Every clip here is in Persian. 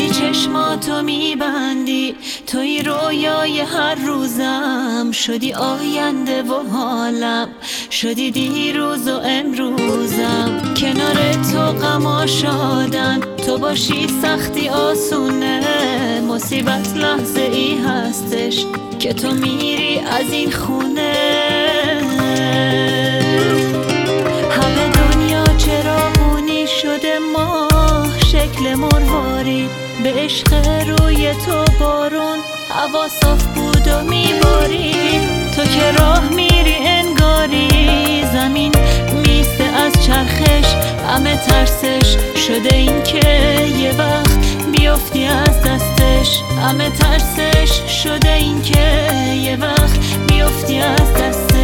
داری چشماتو میبندی، توی رویای هر روزم، شدی آینده و حالم، شدی دیروز و امروزم. کنار تو غم شادن، تو باشی سختی آسونه، مصیبت لحظه ای هستش که تو میری از این خونه. همه دنیا چراغونی شده، ماه شکل مروارید، به عشق روی تو بارون هوا صاف بود و میبارید. تو که راه میری انگاری زمین میسته از چرخش، همه ترسش شده این که یه وقت بیفتی از دستش، همه ترسش شده این که یه وقت بیفتی از دستش.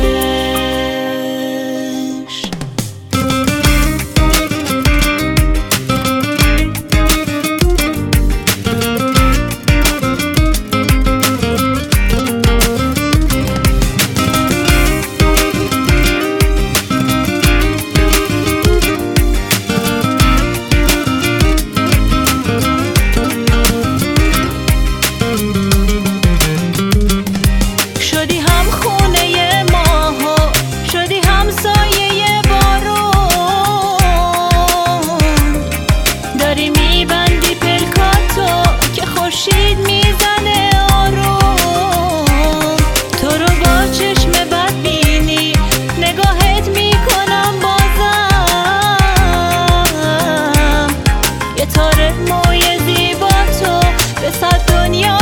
میبندی پلکاتو که خورشید میزنه آروم، تو رو با چشم بد بینی نگاهت میکنم بازم، یه تار موی زیبا تو به 100 دنیا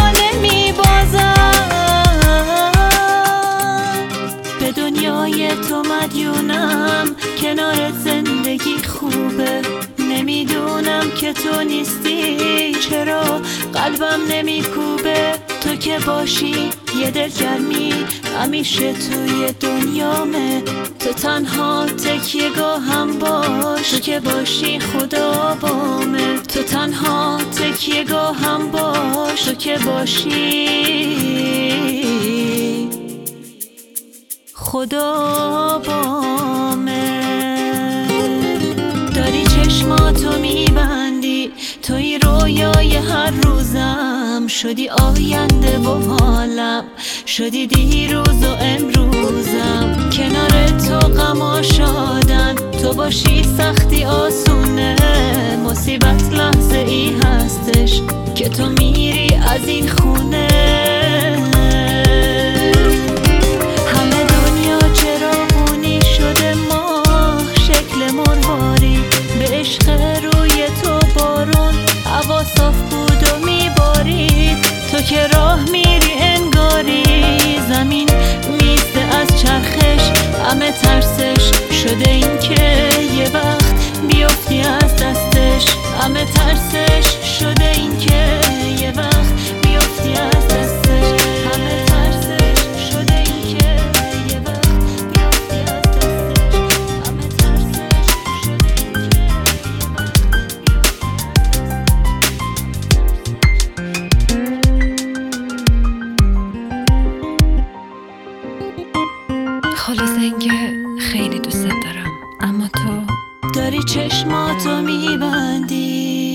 نمیبازم. به دنیای تو مدیونم، کنار زندگی خوبه، نمیدونم که تو نیستی چرا قلبم نمیکوبه. تو که باشی یه دلگرمی همیشه توی دنیامه، تو تنها تکیه‌گاهم باش، تو که باشی خدا بامه، تو تنها تکیه‌گاهم باش، تو که باشی خدا بامه. داری چشماتو میبندی، توی رویای هر روزم، شدی آینده و حالم، شدی دیروز و امروزم. کنار تو غم شادن، تو باشی سختی آسونه، مصیبت لحظه ای هستش که تو میری از این خونه. همه دنیا چراغونی شده، ماه شکل مرواری، به عشق روی تو بارون هوا صاف بود و میبارید. تو که راه میری انگاری زمین میسته از چرخش، همه ترسش شده این که یه وقت بیفتی از دستش، همه ترسش شده این که یه وقت بیفتی از دستش، همه ترسش شده این که یه وقت بیفتی از دستش، همه ترسش شده این که یه وقت خلاصه اینکه خیلی دوست دارم، اما تو داری چشماتو میبندی،